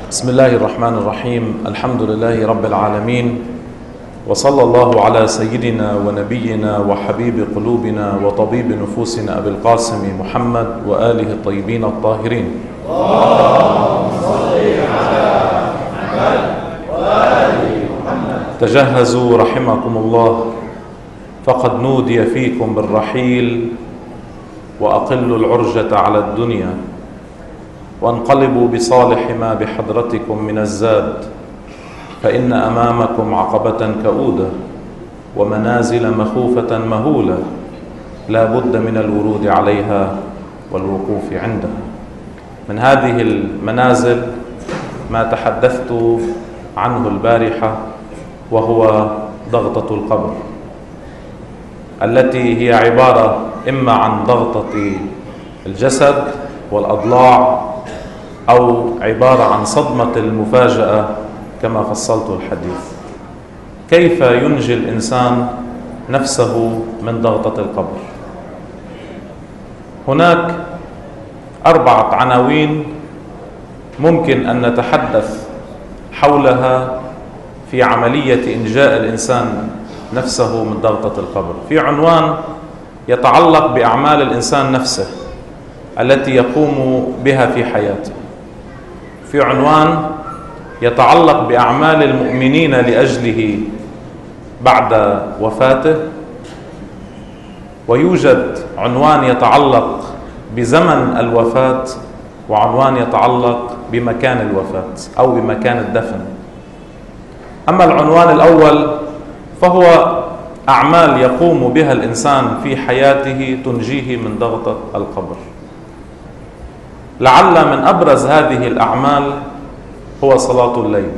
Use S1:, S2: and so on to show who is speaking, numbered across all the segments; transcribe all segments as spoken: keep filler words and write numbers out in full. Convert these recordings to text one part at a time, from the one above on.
S1: بسم الله الرحمن الرحيم. الحمد لله رب العالمين، وصلى الله على سيدنا ونبينا وحبيب قلوبنا وطبيب نفوسنا أبي القاسم محمد وآله الطيبين الطاهرين.
S2: اللهم صل على محمد وآل محمد.
S1: تجهزوا رحمكم الله، فقد نودي فيكم بالرحيل، وأقلوا العرجة على الدنيا، وانقلبوا بصالح ما بحضرتكم من الزاد، فإن أمامكم عقبة كؤودة ومنازل مخوفة مهولة لا بد من الورود عليها والوقوف عندها. من هذه المنازل ما تحدثت عنه البارحة، وهو ضغطة القبر، التي هي عبارة إما عن ضغطة الجسد والأضلاع، أو عبارة عن صدمة المفاجأة كما فصلت الحديث. كيف ينجي الإنسان نفسه من ضغطة القبر؟ هناك أربعة عناوين ممكن أن نتحدث حولها في عملية إنجاء الإنسان نفسه من ضغطة القبر. في عنوان يتعلق بأعمال الإنسان نفسه التي يقوم بها في حياته، في عنوان يتعلق بأعمال المؤمنين لأجله بعد وفاته، ويوجد عنوان يتعلق بزمن الوفاة، وعنوان يتعلق بمكان الوفاة أو بمكان الدفن. أما العنوان الأول فهو أعمال يقوم بها الإنسان في حياته تنجيه من ضغطة القبر. لعل من أبرز هذه الأعمال هو صلاة الليل،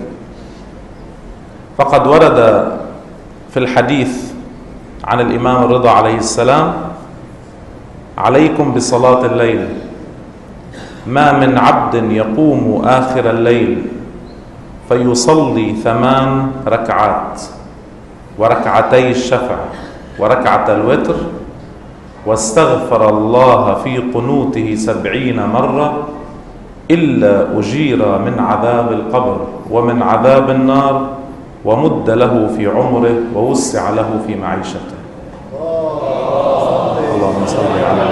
S1: فقد ورد في الحديث عن الإمام الرضا عليه السلام: عليكم بصلاة الليل، ما من عبد يقوم آخر الليل فيصلي ثمان ركعات وركعتي الشفع وركعة الوتر واستغفر الله في قنوته سبعين مرة إلا أجير من عذاب القبر ومن عذاب النار، ومد له في عمره ووسع له في معيشته. اللهم صل على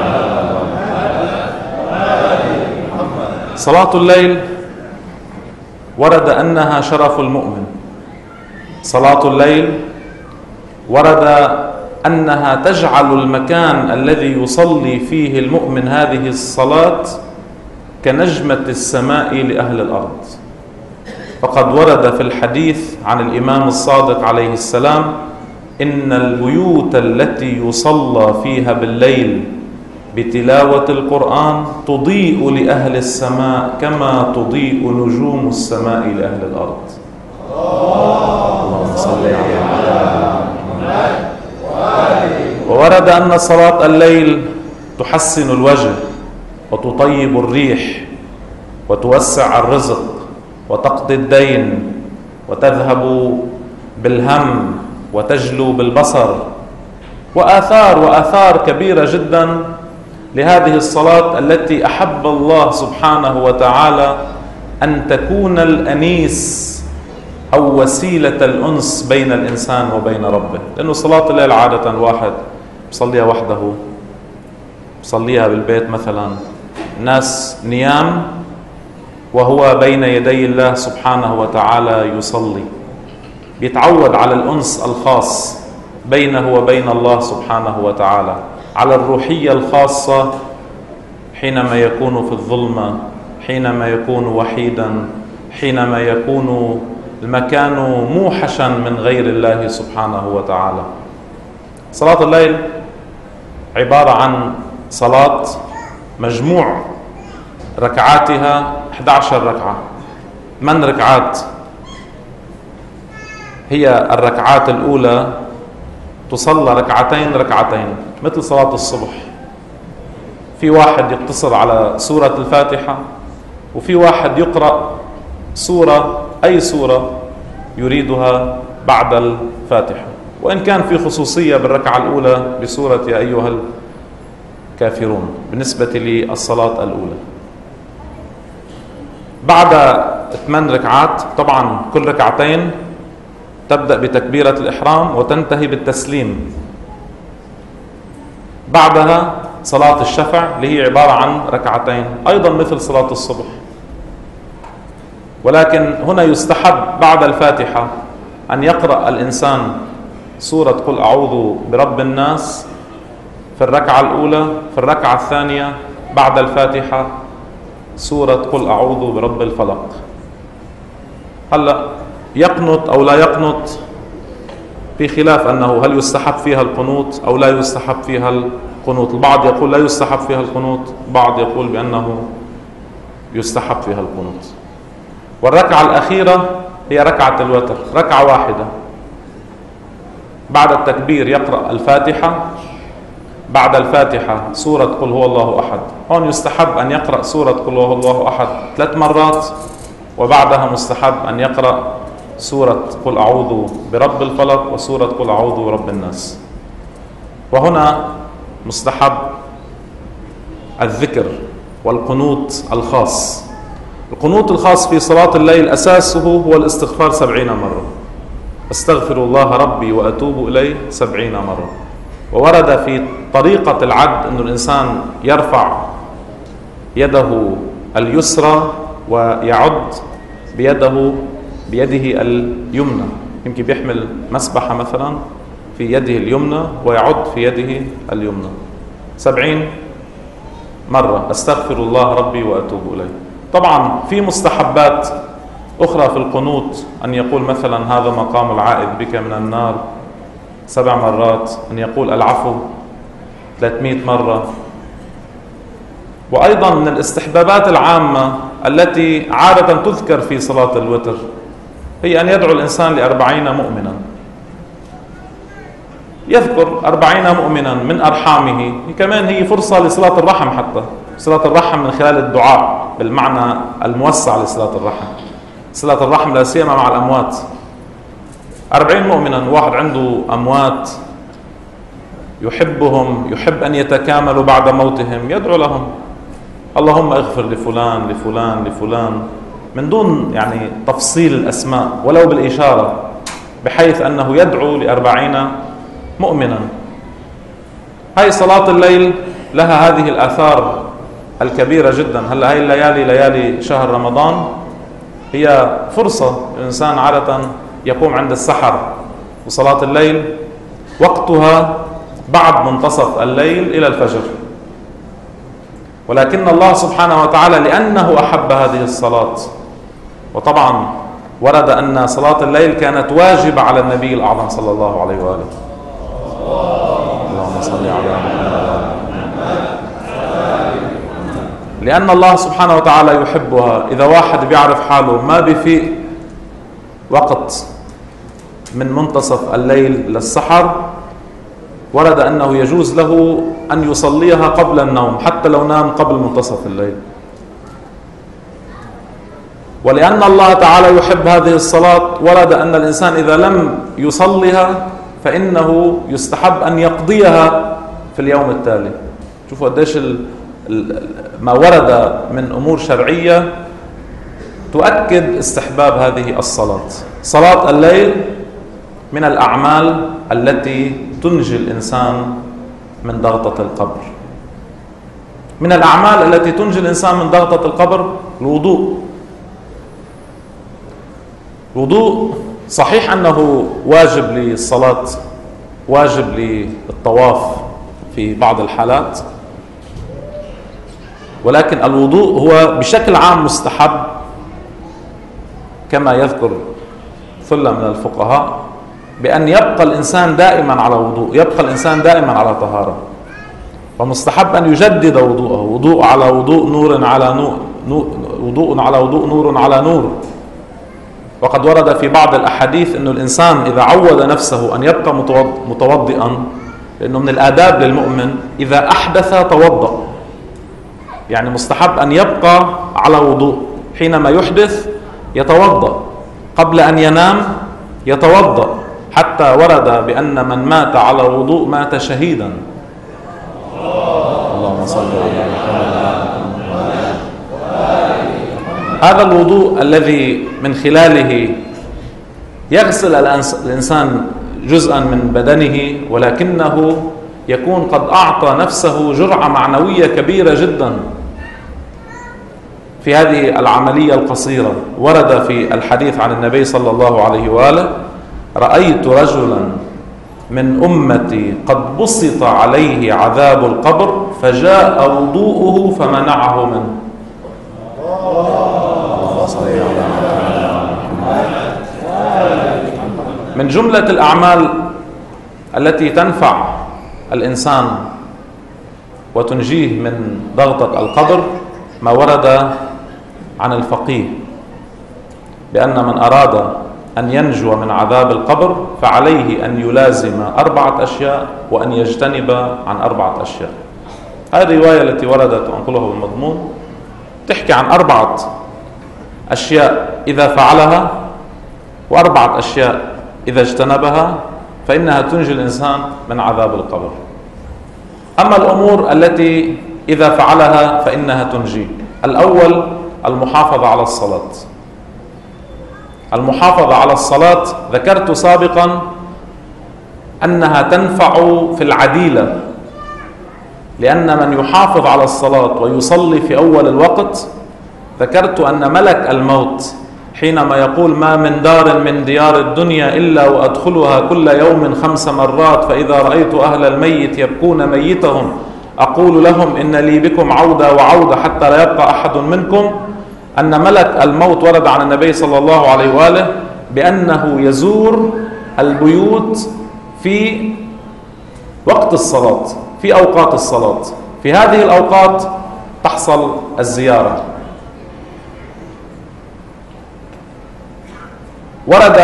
S1: محمد. صلاة الليل ورد أنها شرف المؤمن. صلاة الليل ورد أنها تجعل المكان الذي يصلي فيه المؤمن هذه الصلاة كنجمة السماء لأهل الأرض. فقد ورد في الحديث عن الإمام الصادق عليه السلام: إن البيوت التي يصلى فيها بالليل بتلاوة القرآن تضيء لأهل السماء كما تضيء نجوم السماء لأهل الأرض. اللهم صل على محمد. وورد أن صلاة الليل تحسن الوجه وتطيب الريح وتوسع الرزق وتقضي الدين وتذهب بالهم وتجلو بالبصر، وآثار وآثار كبيرة جدا لهذه الصلاة التي أحب الله سبحانه وتعالى أن تكون الأنيس أو وسيلة الأنس بين الإنسان وبين ربه. لأنه صلاة الليل عادة واحد بصليها وحده، بصليها بالبيت مثلا، ناس نيام وهو بين يدي الله سبحانه وتعالى يصلي، بيتعود على الأنس الخاص بينه وبين الله سبحانه وتعالى، على الروحية الخاصة حينما يكون في الظلمة، حينما يكون وحيدا، حينما يكون المكان موحشا من غير الله سبحانه وتعالى. صلاة الليل عبارة عن صلاة مجموع ركعاتها إحدى عشرة ركعة. من ركعات؟ هي الركعات الأولى تصلى ركعتين ركعتين مثل صلاة الصبح. في واحد يقتصر على سورة الفاتحة، وفي واحد يقرأ سورة أي سورة يريدها بعد الفاتحة، وإن كان في خصوصية بالركعة الأولى بسورة يا أيها الكافرون بالنسبة للصلاة الأولى. بعد ثمان ركعات. طبعا كل ركعتين تبدأ بتكبيرة الإحرام وتنتهي بالتسليم. بعدها صلاة الشفع اللي هي عبارة عن ركعتين أيضا مثل صلاة الصبح، ولكن هنا يستحب بعد الفاتحة أن يقرأ الإنسان سورة قل أعوذ برب الناس في الركعة الأولى. في الركعة الثانية بعد الفاتحة سورة قل أعوذ برب الفلق. هلأ يقنط أو لا يقنط في خلاف أنه هل يستحب فيها القنوت أو لا يستحب فيها القنوت. البعض يقول لا يستحب فيها القنوت، بعض يقول بأنه يستحب فيها القنوت. والركعة الأخيرة هي ركعة الوتر، ركعة واحدة. بعد التكبير يقرأ الفاتحة، بعد الفاتحة سورة قل هو الله أحد. هون يستحب أن يقرأ سورة قل هو الله أحد ثلاث مرات، وبعدها مستحب أن يقرأ سورة قل أعوذ برب الفلق وسورة قل أعوذ برب الناس. وهنا مستحب الذكر والقنوت الخاص. القنوت الخاص في صلاة الليل أساسه هو الاستغفار سبعين مرة. استغفر الله ربي وأتوب إليه سبعين مرة. وورد في طريقة العد أن الإنسان يرفع يده اليسرى ويعد بيده بيده اليمنى. يمكن بيحمل مسبحة مثلا في يده اليمنى ويعد في يده اليمنى سبعين مرة. استغفر الله ربي وأتوب إليه. طبعا في مستحبات أخرى في القنوت، أن يقول مثلا هذا مقام العائذ بك من النار سبع مرات، أن يقول العفو ثلاثمائة مرة. وأيضا من الاستحبابات العامة التي عادة تذكر في صلاة الوتر هي أن يدعو الإنسان لأربعين مؤمنا. يذكر أربعين مؤمنا من أرحامه. كمان هي فرصة لصلاة الرحم، حتى صلاة الرحم من خلال الدعاء بالمعنى الموسع لصلاة الرحم، صلاة الرحم لا سيما مع الأموات. أربعين مؤمنا، واحد عنده أموات يحبهم، يحب أن يتكاملوا بعد موتهم، يدعو لهم اللهم اغفر لفلان لفلان لفلان من دون يعني تفصيل الأسماء ولو بالإشارة، بحيث أنه يدعو لأربعين مؤمنا. هاي صلاة الليل لها هذه الآثار الكبيرة جدا. هلا هاي الليالي ليالي شهر رمضان هي فرصة الإنسان عادة يقوم عند السحر، وصلاة الليل وقتها بعد منتصف الليل إلى الفجر. ولكن الله سبحانه وتعالى لأنه أحب هذه الصلاة، وطبعا ورد أن صلاة الليل كانت واجبة على النبي الأعظم صلى الله عليه وآله. اللهم صل على محمد. لأن الله سبحانه وتعالى يحبها. إذا واحد بيعرف حاله ما بيفيق وقت من منتصف الليل للسحر، ورد أنه يجوز له أن يصليها قبل النوم حتى لو نام قبل منتصف الليل. ولأن الله تعالى يحب هذه الصلاة ورد أن الإنسان إذا لم يصليها فإنه يستحب أن يقضيها في اليوم التالي. شوفوا قديش ما ورد من أمور شرعية تؤكد استحباب هذه الصلاة. صلاة الليل من الأعمال التي تنجي الإنسان من ضغطة القبر. من الأعمال التي تنجي الإنسان من ضغطة القبر الوضوء. الوضوء صحيح أنه واجب للصلاة، واجب للطواف في بعض الحالات، ولكن الوضوء هو بشكل عام مستحب كما يذكر ثلة من الفقهاء بأن يبقى الإنسان دائما على وضوء، يبقى الإنسان دائما على طهارة. ومستحب أن يجدد وضوءه، وضوء على وضوء، نور على نور، وضوء على وضوء، نور على نور. وقد ورد في بعض الأحاديث أن الإنسان إذا عود نفسه أن يبقى متوضئا، لأنه من الآداب للمؤمن إذا أحدث توضأ، يعني مستحب أن يبقى على وضوء، حينما يحدث يتوضأ، قبل أن ينام يتوضأ، حتى ورد بأن من مات على وضوء مات شهيدا. اللهم صل على محمد. هذا الوضوء الذي من خلاله يغسل الإنسان جزءا من بدنه، ولكنه يكون قد أعطى نفسه جرعة معنوية كبيرة جدا في هذه العملية القصيرة. ورد في الحديث عن النبي صلى الله عليه وآله: رأيت رجلا من أمتي قد بسط عليه عذاب القبر فجاء وضوءه فمنعه منه. من جملة الأعمال التي تنفع الإنسان وتنجيه من ضغطة القبر ما ورد عن الفقيه بأن من أراد أن ينجو من عذاب القبر فعليه أن يلازم أربعة أشياء وأن يجتنب عن أربعة أشياء. هذه الرواية التي وردت وأنقلها بالمضمون تحكي عن أربعة أشياء إذا فعلها وأربعة أشياء إذا اجتنبها فإنها تنجي الإنسان من عذاب القبر. أما الأمور التي إذا فعلها فإنها تنجي: الأول المحافظة على الصلاة. المحافظة على الصلاة ذكرت سابقا أنها تنفع في العديلة، لأن من يحافظ على الصلاة ويصلي في أول الوقت، ذكرت أن ملك الموت حينما يقول: ما من دار من ديار الدنيا إلا وأدخلها كل يوم خمس مرات، فإذا رأيت أهل الميت يبكون ميتهم أقول لهم إن لي بكم عودة وعودة حتى لا يبقى أحد منكم، أن ملك الموت ورد عن النبي صلى الله عليه وآله بأنه يزور البيوت في وقت الصلاة، في أوقات الصلاة. في هذه الأوقات تحصل الزيارة. ورد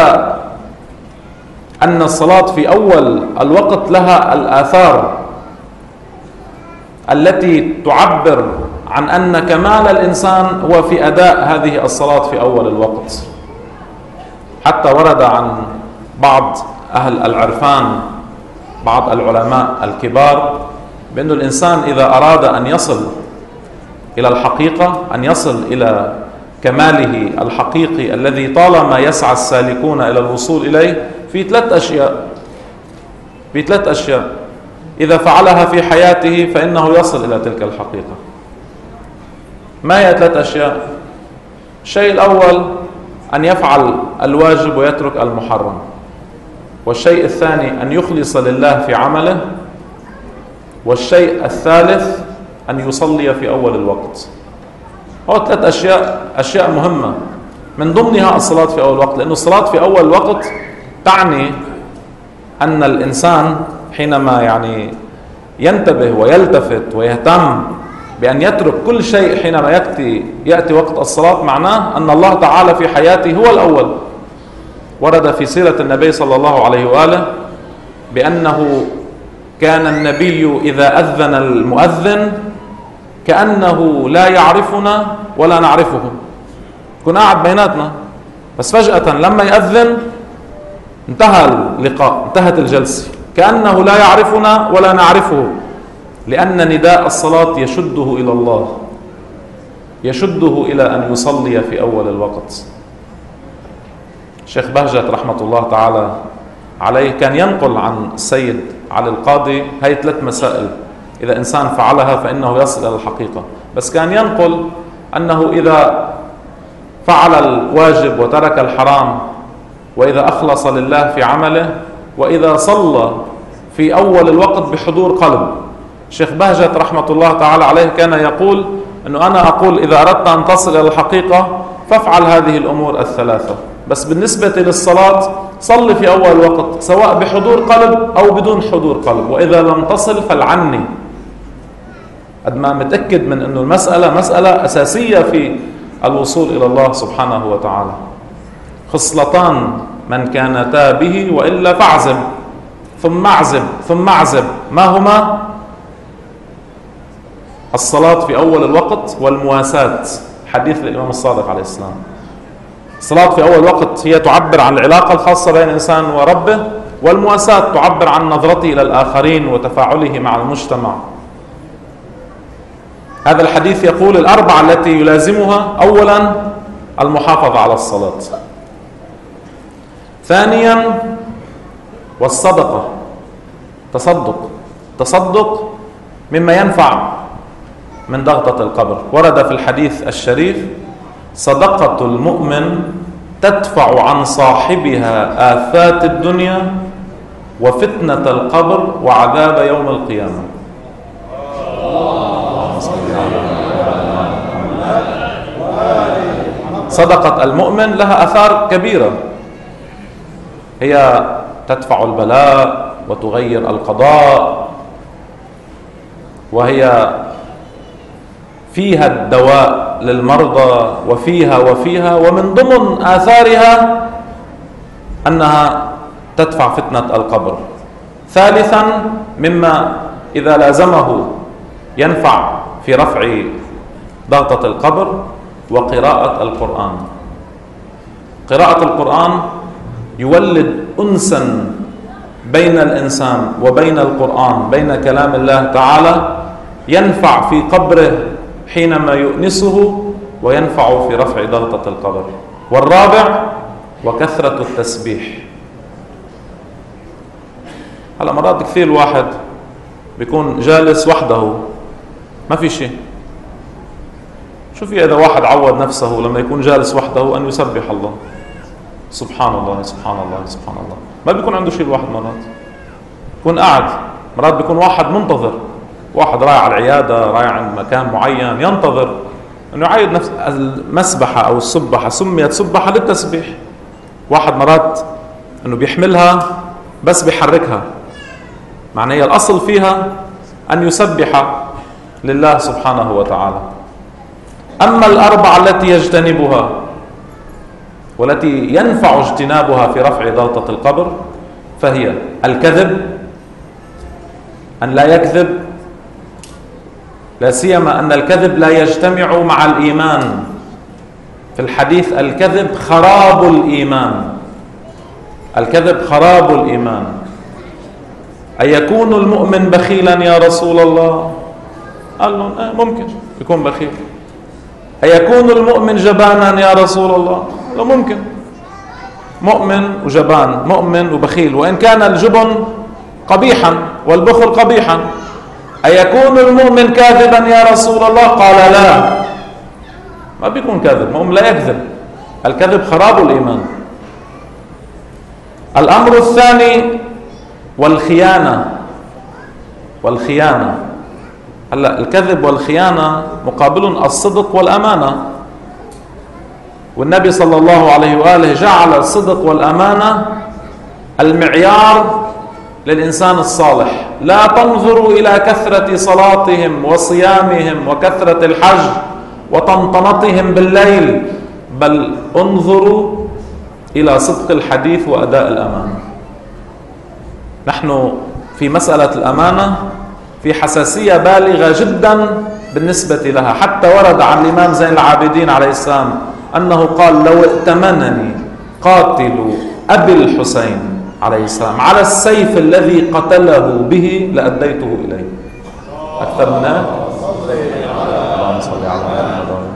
S1: أن الصلاة في أول الوقت لها الآثار التي تعبر عن أن كمال الإنسان هو في أداء هذه الصلاة في أول الوقت. حتى ورد عن بعض أهل العرفان، بعض العلماء الكبار، بأن الإنسان إذا أراد أن يصل إلى الحقيقة، أن يصل إلى كماله الحقيقي الذي طالما يسعى السالكون إلى الوصول إليه، في ثلاث أشياء في ثلاث أشياء إذا فعلها في حياته فإنه يصل إلى تلك الحقيقة. ما هي ثلاث أشياء؟ الشيء الأول أن يفعل الواجب ويترك المحرم، والشيء الثاني أن يخلص لله في عمله، والشيء الثالث أن يصلي في أول الوقت. هو ثلاث أشياء أشياء مهمة، من ضمنها الصلاة في أول الوقت، لأن الصلاة في أول الوقت تعني أن الإنسان حينما يعني ينتبه ويلتفت ويهتم بأن يترك كل شيء حينما يأتي يأتي وقت الصلاة، معناه أن الله تعالى في حياته هو الأول. ورد في سيرة النبي صلى الله عليه وآله بأنه كان النبي إذا أذن المؤذن كأنه لا يعرفنا ولا نعرفه، كنا قاعد بيناتنا بس فجأة لما يأذن انتهى اللقاء، انتهت الجلسة، كأنه لا يعرفنا ولا نعرفه، لأن نداء الصلاة يشده إلى الله، يشده إلى أن يصلي في أول الوقت. الشيخ بهجت رحمة الله تعالى عليه كان ينقل عن السيد علي القاضي هاي ثلاث مسائل إذا إنسان فعلها فإنه يصل إلى الحقيقة، بس كان ينقل أنه إذا فعل الواجب وترك الحرام، وإذا أخلص لله في عمله، وإذا صلى في أول الوقت بحضور قلب. الشيخ بهجت رحمة الله تعالى عليه كان يقول أنه أنا أقول إذا أردت أن تصل إلى الحقيقة فافعل هذه الأمور الثلاثة، بس بالنسبة للصلاة صل في أول وقت سواء بحضور قلب أو بدون حضور قلب، وإذا لم تصل فالعني. قد ما متأكد من أنه المسألة مسألة أساسية في الوصول إلى الله سبحانه وتعالى. خصلتان من كانتا به وإلا فاعزب ثم اعزب ثم اعزب، ما هما؟ الصلاة في أول الوقت والمواساة، حديث الإمام الصادق عليه السلام. الصلاة في أول وقت هي تعبر عن العلاقة الخاصة بين الإنسان وربه، والمواساة تعبر عن نظرته إلى الآخرين وتفاعله مع المجتمع. هذا الحديث يقول الأربعة التي يلازمها: أولا المحافظة على الصلاة. ثانيا والصدقة، تصدق تصدق مما ينفع من ضغطة القبر. ورد في الحديث الشريف: صدقة المؤمن تدفع عن صاحبها آفات الدنيا وفتنة القبر وعذاب يوم القيامة. صدقة المؤمن لها آثار كبيرة، هي تدفع البلاء وتغير القضاء، وهي فيها الدواء للمرضى، وفيها وفيها ومن ضمن آثارها أنها تدفع فتنة القبر. ثالثا مما إذا لازمه ينفع في رفع ضغطة القبر: وقراءة القرآن. قراءة القرآن يولد أنسا بين الإنسان وبين القرآن، بين كلام الله تعالى، ينفع في قبره حينما يؤنسه، وينفع في رفع ضغطة القبر. والرابع وكثرة التسبيح. هلا مرات كثير الواحد بيكون جالس وحده ما في شيء. شو في إذا واحد عود نفسه لما يكون جالس وحده أن يسبح الله؟ سبحان الله سبحان الله سبحان الله. ما بيكون عنده شيء الواحد مرات، يكون قاعد. مرات بيكون واحد منتظر، واحد رايح على العيادة، رايح عند مكان معين، ينتظر أنه يعيد نفس المسبحة أو السبحة. سميت سبحة للتسبيح. واحد مرات أنه بيحملها بس بيحركها، معنى هي الأصل فيها أن يسبح لله سبحانه وتعالى. أما الأربعة التي يجتنبها والتي ينفع اجتنابها في رفع ضغطة القبر فهي الكذب، أن لا يكذب، لا سيما أن الكذب لا يجتمع مع الإيمان. في الحديث: الكذب خراب الإيمان. الكذب خراب الإيمان. أيكون المؤمن بخيلا يا رسول الله؟ قال له ممكن يكون بخيل. أيكون المؤمن جبانا يا رسول الله؟ لا، ممكن. مؤمن وجبان، مؤمن وبخيل، وإن كان الجبن قبيحا والبخل قبيحا. أيكون المؤمن كاذبا يا رسول الله؟ قال لا، ما بيكون كاذب، مؤمن لا يكذب. الكذب خراب الإيمان. الأمر الثاني والخيانة. والخيانة هلا الكذب والخيانة مقابل الصدق والأمانة، والنبي صلى الله عليه وآله جعل الصدق والأمانة المعيار للإنسان الصالح. لا تنظروا إلى كثرة صلاتهم وصيامهم وكثرة الحج وطنطنتهم بالليل، بل انظروا إلى صدق الحديث وأداء الأمانة. نحن في مسألة الأمانة في حساسية بالغة جدا بالنسبة لها، حتى ورد عن الإمام زين العابدين عليه السلام أنه قال: لو ائتمنني قاتل أبي الحسين عليه السلام على السيف الذي قتله به لأديته إليه. أكثر من هذا؟ اللهم صل على محمد.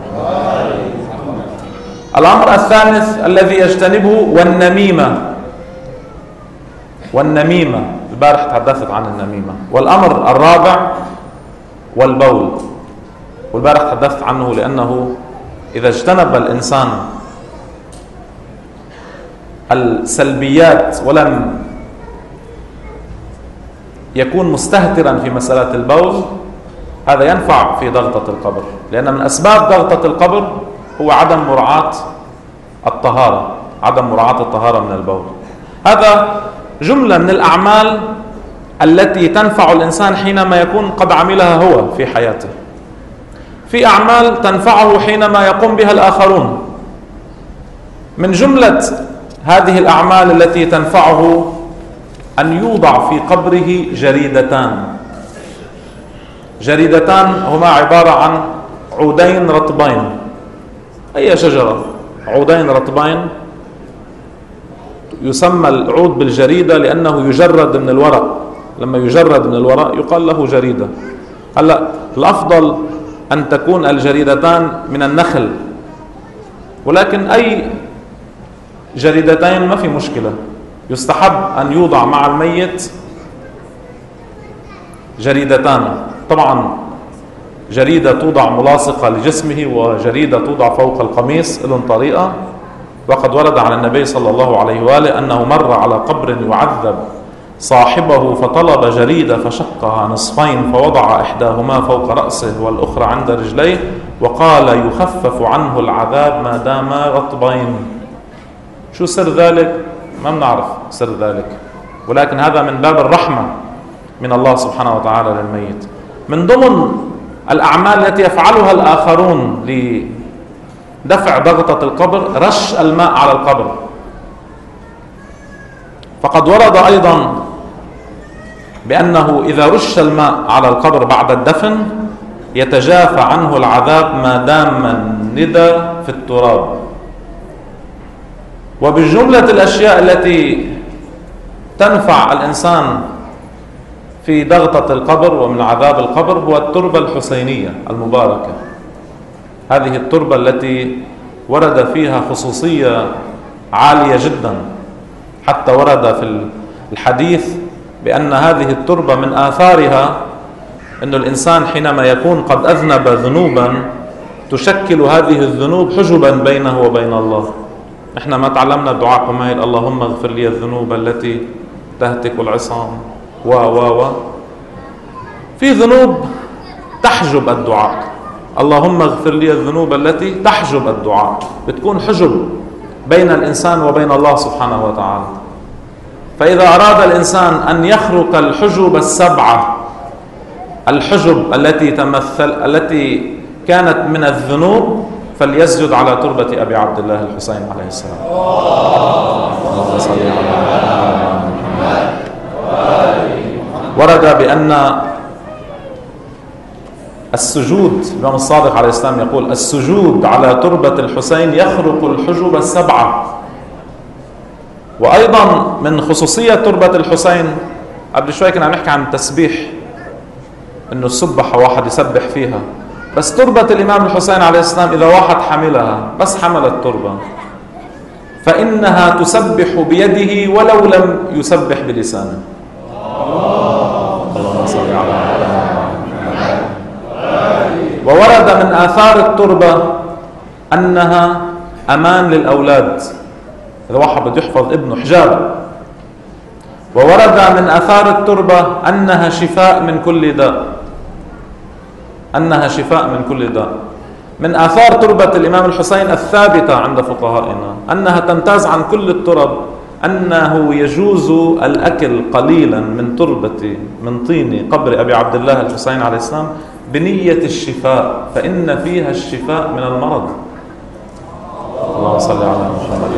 S1: الأمر الثالث الذي يجتنبه والنميمة. والنميمة البارح تحدثت عن النميمة. والأمر الرابع والبول، والبارح تحدثت عنه لأنه إذا اجتنب الإنسان السلبيات ولم يكون مستهترا في مسألة البول، هذا ينفع في ضغطة القبر، لأن من أسباب ضغطة القبر هو عدم مراعاة الطهارة، عدم مراعاة الطهارة من البول. هذا جملة من الأعمال التي تنفع الإنسان حينما يكون قد عملها هو في حياته. في أعمال تنفعه حينما يقوم بها الآخرون. من جملة هذه الأعمال التي تنفعه أن يوضع في قبره جريدتان. جريدتان هما عبارة عن عودين رطبين. أي شجرة، عودين رطبين، يسمى العود بالجريدة لأنه يجرد من الورق. لما يجرد من الورق يقال له جريدة. هلا الأفضل أن تكون الجريدتان من النخل، ولكن أي جريدتين ما في مشكلة. يستحب أن يوضع مع الميت جريدتان، طبعا جريدة توضع ملاصقة لجسمه وجريدة توضع فوق القميص، لهم طريقة. وقد ورد عن النبي صلى الله عليه وآله أنه مر على قبر يعذب صاحبه فطلب جريدة فشقها نصفين فوضع إحداهما فوق رأسه والأخرى عند رجليه وقال يخفف عنه العذاب ما دام رطبين. شو سر ذلك؟ ما بنعرف سر ذلك، ولكن هذا من باب الرحمة من الله سبحانه وتعالى للميت. من ضمن الأعمال التي يفعلها الآخرون لدفع ضغطة القبر رش الماء على القبر. فقد ورد أيضا بأنه إذا رش الماء على القبر بعد الدفن يتجافى عنه العذاب ما دام الندى في التراب. وبالجملة الأشياء التي تنفع الإنسان في ضغطة القبر ومن عذاب القبر هو التربة الحسينية المباركة. هذه التربة التي ورد فيها خصوصية عالية جدا، حتى ورد في الحديث بأن هذه التربة من آثارها أن الإنسان حينما يكون قد أذنب ذنوبا تشكل هذه الذنوب حجبا بينه وبين الله. إحنا ما تعلمنا الدعاء قميل اللهم اغفر لي الذنوب التي تهتك العصام و و و في ذنوب تحجب الدعاء. اللهم اغفر لي الذنوب التي تحجب الدعاء، بتكون حجب بين الإنسان وبين الله سبحانه وتعالى. فإذا أراد الإنسان أن يخرق الحجب السبعة، الحجب التي تمثل التي كانت من الذنوب، فليسجد على تربة أبي عبد الله الحسين عليه السلام. اللهم صل على محمد. ورد بأن السجود، الإمام الصادق عليه السلام يقول السجود على تربة الحسين يخرق الحجب السبعة. وأيضا من خصوصية تربة الحسين، قبل شوي كنا نحكي عن التسبيح إنه السبحة واحد يسبح فيها، بس تربة الإمام الحسين عليه السلام إذا واحد حملها، بس حمل التربة فإنها تسبح بيده ولو لم يسبح بلسانه. اللهم صل على محمد. وورد من آثار التربة أنها أمان للأولاد، إذا واحد بده يحفظ ابنه حجاب. وورد من آثار التربة أنها شفاء من كل داء، أنها شفاء من كل داء. من آثار تربة الإمام الحسين الثابتة عند فقهائنا أنها تمتاز عن كل الترب، أنه يجوز الأكل قليلا من تربة من طين قبر أبي عبد الله الحسين عليه السلام بنية الشفاء، فإن فيها الشفاء من المرض. اللهم صل على محمد.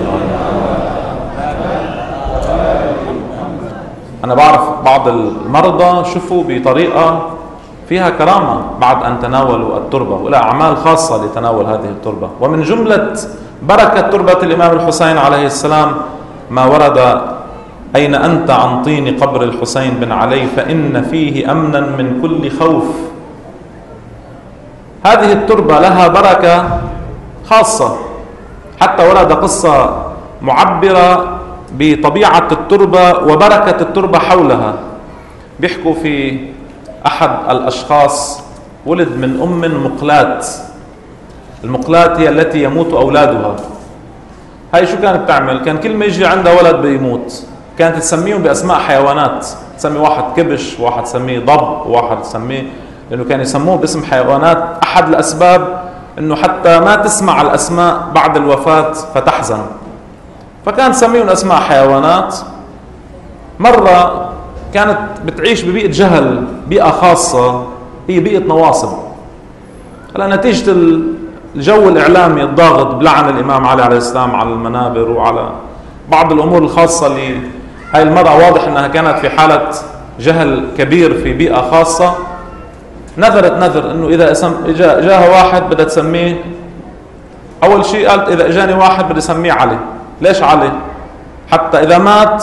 S1: أنا بعرف بعض المرضى شفوا بطريقة فيها كرامة بعد أن تناولوا التربة، ولا أعمال خاصة لتناول هذه التربة. ومن جملة بركة تربة الإمام الحسين عليه السلام ما ورد أين أنت عن طين قبر الحسين بن علي فإن فيه أمنا من كل خوف. هذه التربة لها بركة خاصة، حتى ورد قصة معبرة بطبيعة التربة وبركة التربة حولها. بيحكوا في أحد الأشخاص ولد من أم مقلات. المقلات هي التي يموت أولادها. هاي شو كانت تعمل؟ كان كل ما يجي عندها ولد بيموت كانت تسميهم بأسماء حيوانات، تسمي واحد كبش، واحد تسميه ضب، وواحد تسميه، لأنه كان يسموه باسم حيوانات. أحد الأسباب أنه حتى ما تسمع الأسماء بعد الوفاة فتحزن، فكان تسميهم أسماء حيوانات. مرة كانت بتعيش ببيئة جهل، بيئة خاصة هي بيئة نواصب. هلا نتيجة الجو الإعلامي الضاغط بلعن الإمام علي عليه السلام على المنابر وعلى بعض الأمور الخاصة لهاي المرأة، واضح أنها كانت في حالة جهل كبير في بيئة خاصة. نذرت نذر أنه إذا اسم جاء جاها واحد بدها تسميه، أول شيء قالت إذا إجاني واحد بدي أسميه علي. ليش علي؟ حتى إذا مات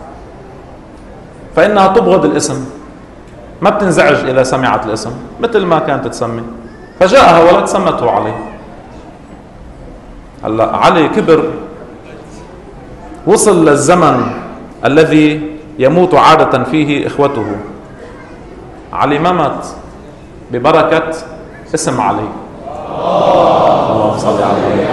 S1: فإنها تبغض الاسم، ما بتنزعج إذا سمعت الاسم مثل ما كانت تسمي. فجاءها ولد سمته علي. هلا علي كبر، وصل للزمن الذي يموت عادة فيه إخوته. علي ما مات ببركة اسم علي. اللهم صل عليه.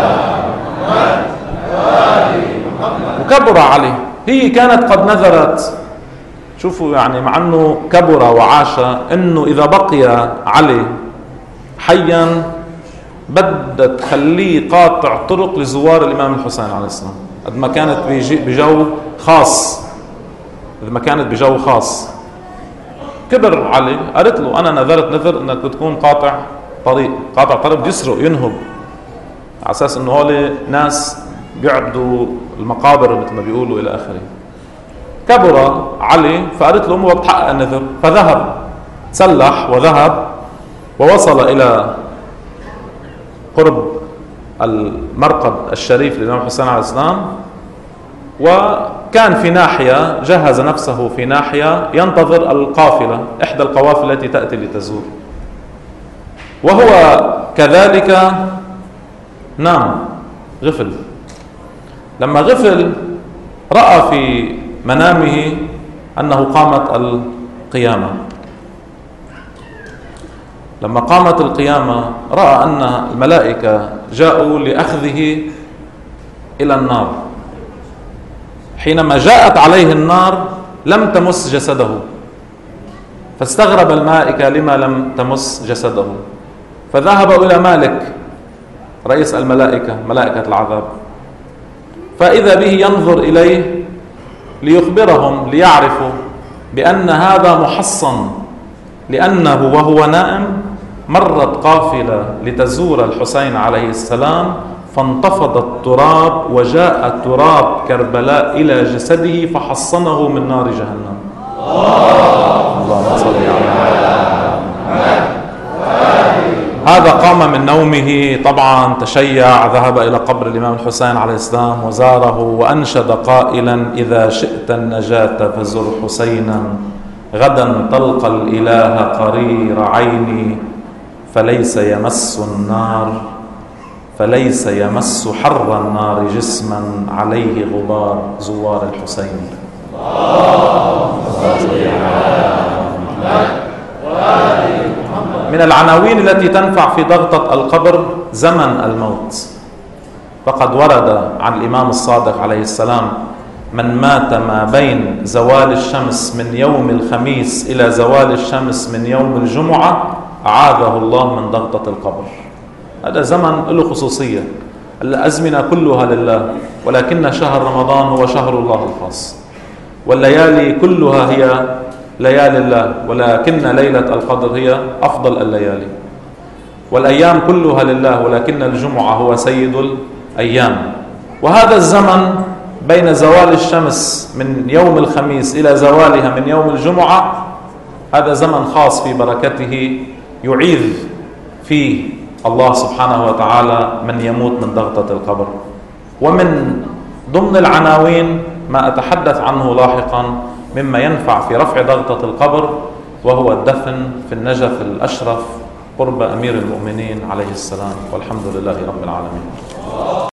S1: وكبر علي، هي كانت قد نذرت، شوفوا يعني مع أنه كبر وعاش، أنه إذا بقي علي حيا بدها تخليه قاطع طرق لزوار الإمام الحسين عليه السلام، قد ما كانت بجو خاص، قد ما كانت بجو خاص. كبر علي، قالت له أنا نذرت نذر أنك بتكون قاطع طريق، قاطع طريق بده يسرق ينهب، على أساس أنه هول ناس بيعبدوا المقابر مثل ما بيقولوا إلى آخره. كبر علي، فقالت له مو وقت حقق النذر، فذهب تسلح وذهب ووصل إلى قرب المرقد الشريف للإمام الحسين عليه السلام، وكان في ناحية جهز نفسه في ناحية ينتظر القافلة، إحدى القوافل التي تأتي لتزور، وهو كذلك نام غفل. لما غفل رأى في منامه أنه قامت القيامة. لما قامت القيامة رأى أن الملائكة جاءوا لأخذه إلى النار. حينما جاءت عليه النار لم تمس جسده، فاستغرب الملائكة لما لم تمس جسده، فذهبوا إلى مالك رئيس الملائكة، ملائكة العذاب، فإذا به ينظر إليه ليخبرهم ليعرفوا بأن هذا محصن، لأنه وهو نائم مرت قافلة لتزور الحسين عليه السلام، فانتفض التراب وجاء تراب كربلاء إلى جسده فحصنه من نار جهنم. اللهم صل على هذا قام من نومه، طبعا تشيع، ذهب إلى قبر الإمام الحسين عليه السلام وزاره، وأنشد قائلا: إذا شئت النجاة فزر حسينا، غدا تلقى الإله قرير عيني، فليس يمس النار فليس يمس حر النار جسما عليه غبار زوار الحسين. من العناوين التي تنفع في ضغطة القبر زمن الموت، فقد ورد عن الإمام الصادق عليه السلام: من مات ما بين زوال الشمس من يوم الخميس إلى زوال الشمس من يوم الجمعة أعاذه الله من ضغطة القبر. هذا زمن له خصوصية، الأزمنة كلها لله، ولكن شهر رمضان هو شهر الله الخاص، والليالي كلها هي ليالي الله، ولكن ليلة القدر هي أفضل الليالي، والأيام كلها لله، ولكن الجمعة هو سيد الأيام. وهذا الزمن بين زوال الشمس من يوم الخميس إلى زوالها من يوم الجمعة، هذا زمن خاص في بركته يعيذ فيه الله سبحانه وتعالى من يموت من ضغطة القبر. ومن ضمن العناوين ما أتحدث عنه لاحقا مما ينفع في رفع ضغطة القبر، وهو الدفن في النجف الأشرف قرب أمير المؤمنين عليه السلام، والحمد لله رب العالمين.